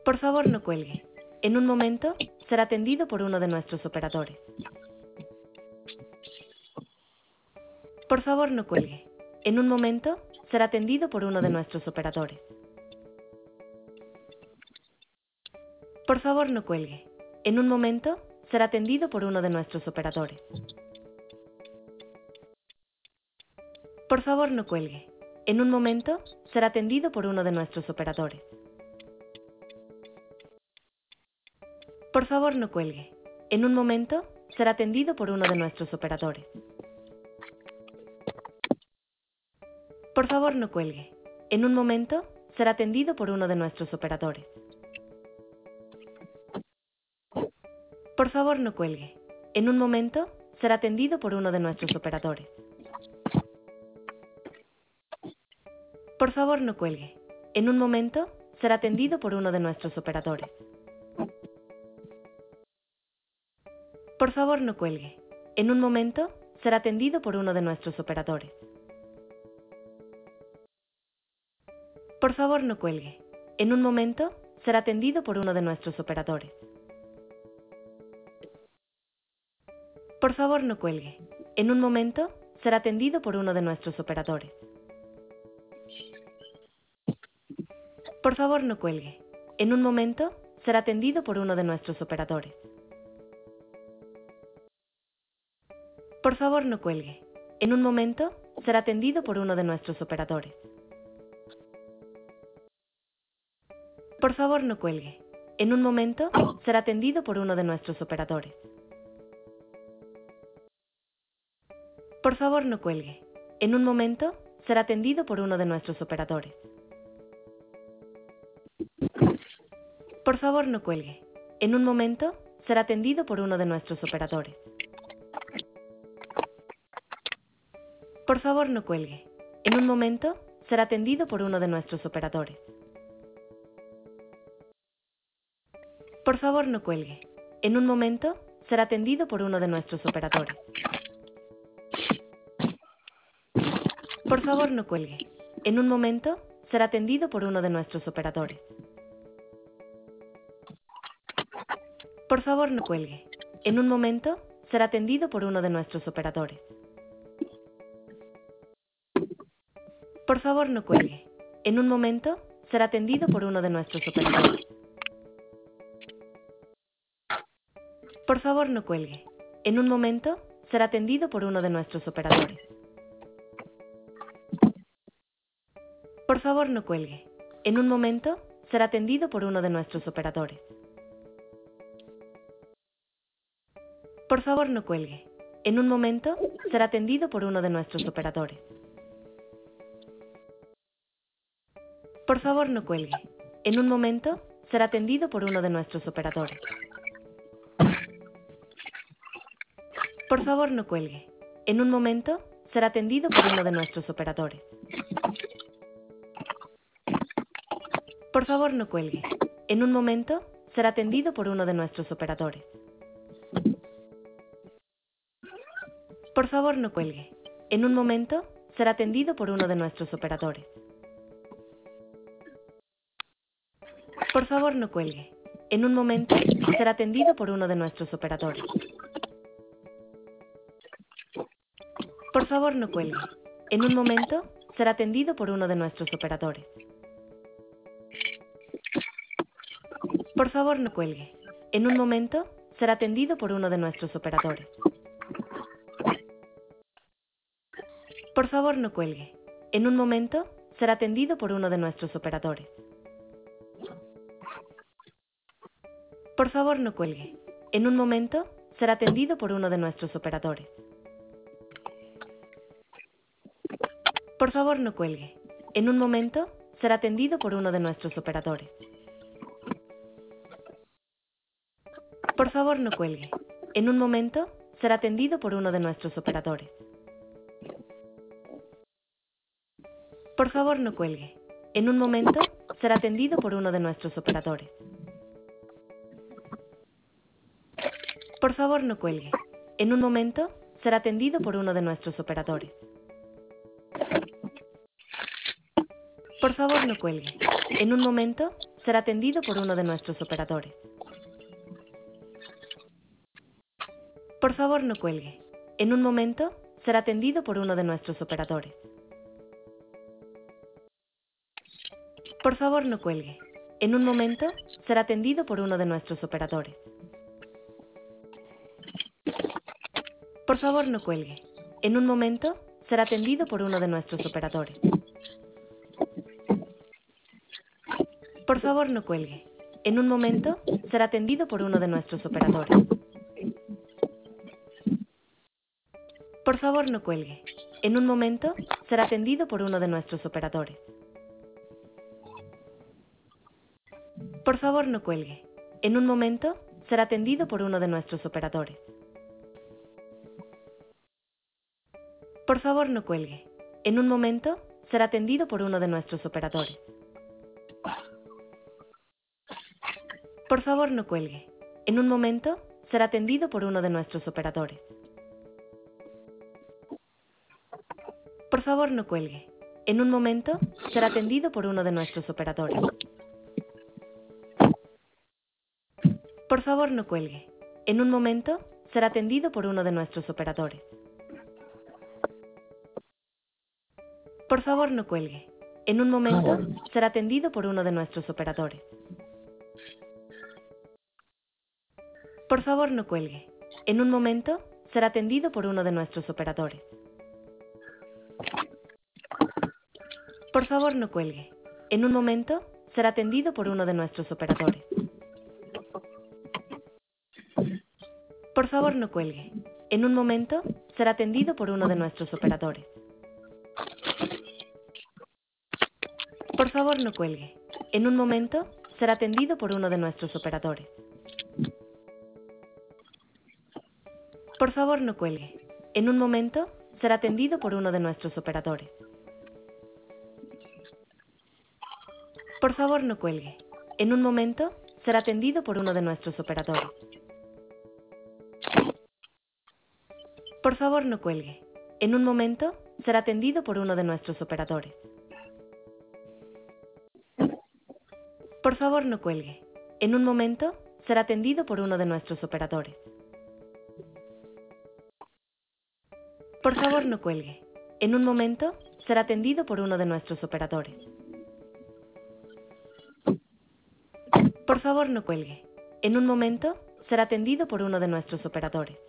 Por favor, no cuelgue. En un momento será atendido por uno de nuestros operadores. Por favor, no cuelgue. En un momento será atendido por uno de nuestros operadores. Por favor, no cuelgue. En un momento será atendido por uno de nuestros operadores. Por favor, no cuelgue. En un momento será atendido por uno de nuestros operadores. Por favor, no cuelgue. En un momento será atendido por uno de nuestros operadores. Por favor, no cuelgue. En un momento será atendido por uno de nuestros operadores. Por favor, no cuelgue. En un momento será atendido por uno de nuestros operadores. Por favor, no cuelgue. En un momento será atendido por uno de nuestros operadores. Por favor, no cuelgue. En un momento será atendido por uno de nuestros operadores. Por favor, no cuelgue. En un momento será atendido por uno de nuestros operadores. Por favor, no cuelgue. En un momento será atendido por uno de nuestros operadores. Por favor, no cuelgue. En un momento será atendido por uno de nuestros operadores. Por favor, no cuelgue. En un momento será atendido por uno de nuestros operadores. Por favor, no cuelgue. En un momento será atendido por uno de nuestros operadores. Por favor, no cuelgue. En un momento será atendido por uno de nuestros operadores. Por favor, no cuelgue. En un momento será atendido por uno de nuestros operadores. Por favor, no cuelgue. En un momento será atendido por uno de nuestros operadores. Por favor, no cuelgue. En un momento será atendido por uno de nuestros operadores. Por favor, no cuelgue. En un momento será atendido por uno de nuestros operadores. Por favor, no cuelgue. En un momento será atendido por uno de nuestros operadores. Por favor, no cuelgue. En un momento será atendido por uno de nuestros operadores. Por favor, no cuelgue. En un momento será atendido por uno de nuestros operadores. Por favor, no cuelgue. En un momento será atendido por uno de nuestros operadores. Por favor, no cuelgue. En un momento será atendido por uno de nuestros operadores. Por favor, no cuelgue. En un momento será atendido por uno de nuestros operadores. Por favor, no cuelgue. En un momento será atendido por uno de nuestros operadores. Por favor, no cuelgue. En un momento será atendido por uno de nuestros operadores. Por favor, no cuelgue. En un momento será atendido por uno de nuestros operadores. Por favor, no cuelgue. En un momento será atendido por uno de nuestros operadores. Por favor, no cuelgue. En un momento será atendido por uno de nuestros operadores. Por favor, no cuelgue. En un momento será atendido por uno de nuestros operadores. Por favor, no cuelgue. En un momento será atendido por uno de nuestros operadores. Por favor, no cuelgue. En un momento será atendido por uno de nuestros operadores. Por favor, no cuelgue. En un momento será atendido por uno de nuestros operadores. Por favor, no cuelgue. En un momento será atendido por uno de nuestros operadores. Por favor, no cuelgue. En un momento será atendido por uno de nuestros operadores. Por favor, no cuelgue. En un momento será atendido por uno de nuestros operadores. Por favor, no cuelgue. En un momento será atendido por uno de nuestros operadores. Por favor, no cuelgue. En un momento, será atendido por uno de nuestros operadores. Por favor, no cuelgue. En un momento, será atendido por uno de nuestros operadores. Por favor, no cuelgue. En un momento, será atendido por uno de nuestros operadores. Por favor, no cuelgue. En un momento, será atendido por uno de nuestros operadores. Por favor, no cuelgue. En un momento, será atendido por uno de nuestros operadores. Por favor, no cuelgue. En un momento, será atendido por uno de nuestros operadores. Por favor, no cuelgue. En un momento, será atendido por uno de nuestros operadores. Por favor, no cuelgue. En un momento, será atendido por uno de nuestros operadores. Por favor, no cuelgue. En un momento, será atendido por uno de nuestros operadores. Por favor, no cuelgue. En un momento, será atendido por uno de nuestros operadores. Por favor, no cuelgue. En un momento, será atendido por uno de nuestros operadores. Por favor, no cuelgue. En un momento, será atendido por uno de nuestros operadores. Por favor, no cuelgue. En un momento, será atendido por uno de nuestros operadores. Por favor, no cuelgue. En un momento, será atendido por uno de nuestros operadores. Por favor, no cuelgue. En un momento, será atendido por uno de nuestros operadores. Por favor, no cuelgue. En un momento, será atendido por uno de nuestros operadores. Por favor, no cuelgue. En un momento, será atendido por uno de nuestros operadores. Por favor, no cuelgue. En un momento, será atendido por uno de nuestros operadores. Por favor, no cuelgue. En un momento, será atendido por uno de nuestros operadores. Por favor, no cuelgue. En un momento, será atendido por uno de nuestros operadores. Por favor, no cuelgue. En un momento, será atendido por uno de nuestros operadores.